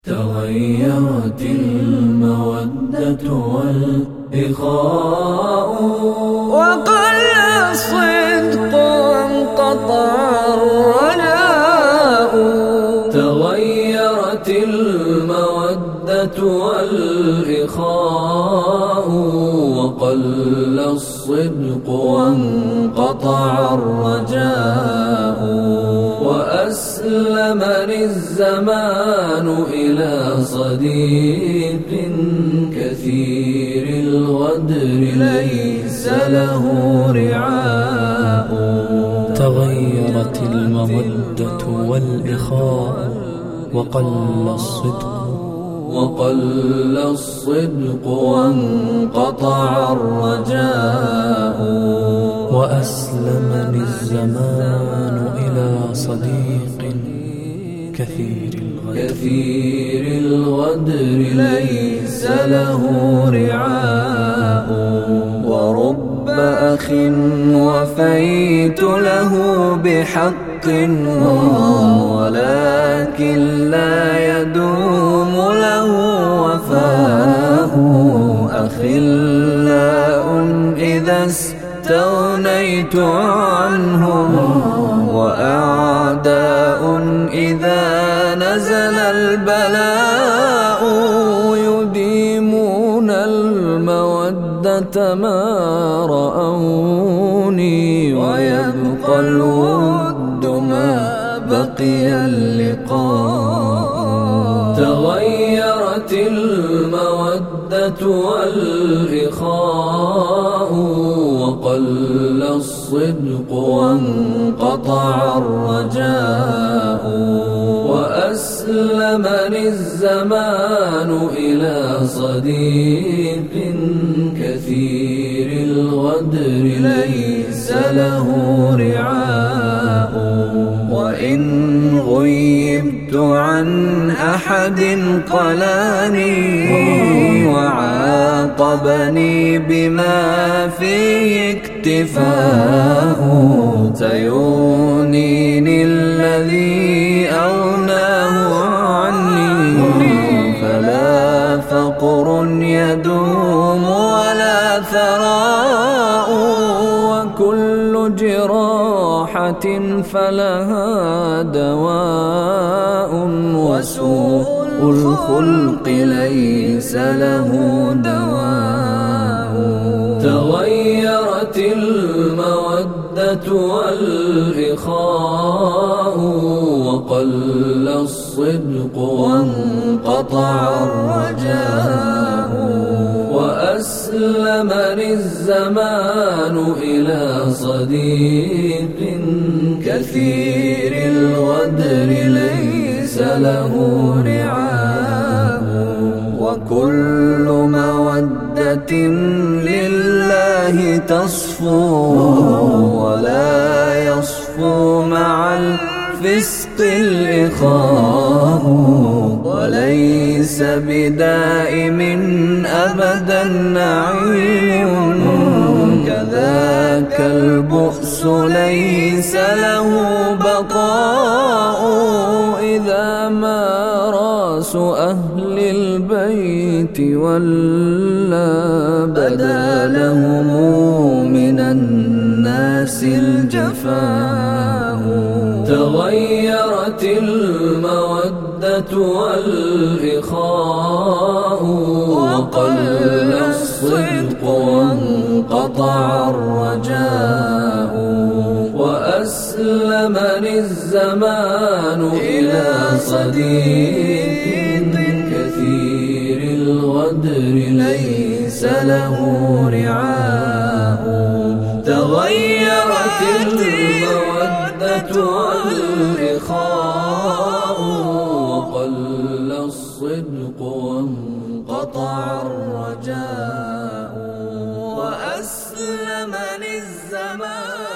تغيرت المودة والإخاء، وقل الصدق وانقطع الرجاء. تغيرت المودة والإخاء، وقل الصدق وانقطع الرجاء. وأسلمني الزمان إلى صديق كثير الغدر ليس له رعاء. تغيرت المودة والإخاء، وقل الصدق وانقطع الرجاء. وأسلمني الزمان إلى صديق كثير الغدر ليس له رعاء. ورب أخ وفيت له بحق، ولكن لا يدوم له وفاء. أخلاء إذا استغنيت عنهم، وأعداء إذا نزل البلاء. يديمون المودة ما رأوني، ويبقى الود ما بقي اللقاء. تغيرت المودة والإخاء، وقل الصدق وانقطع الرجاء. وأسلمني الزمان إلى صديق كثير الغدر ليس له رعاء. وإن غيبت عن أحد قلاني، وعاقبني بما فيه اكتفاء. سيغنيني الذي أغناه عني، فلا فقر يدوم ولا ثراء. وكل جراحة فلها دواء، وسوء الخلق ليس له دواء. تغيرت المودة والإخاء، وقل الصدق وانقطع الرجاء. وأسلمني الزمان إلى صديق كثير الغدر ليس له رعاء. وكل مودة لله تصفو، ولا يصفو مع الفسق الإخاء. وليس بدائم أبدا نعيم، كذاك البؤس ليس له بقاء. إذا ما راس أهل البيت ولا بدا لهم من الناس الجفاء. تغيرت المودة والإخاء، وقل الصدق وانقطع الرجاء. وأسلمني الزمان إلى صديق كثير الغدر ليس له رعاء. تغيرت المودة والإخاء، وقل الصدق وانقطع الرجاء. وأسلمني الزمان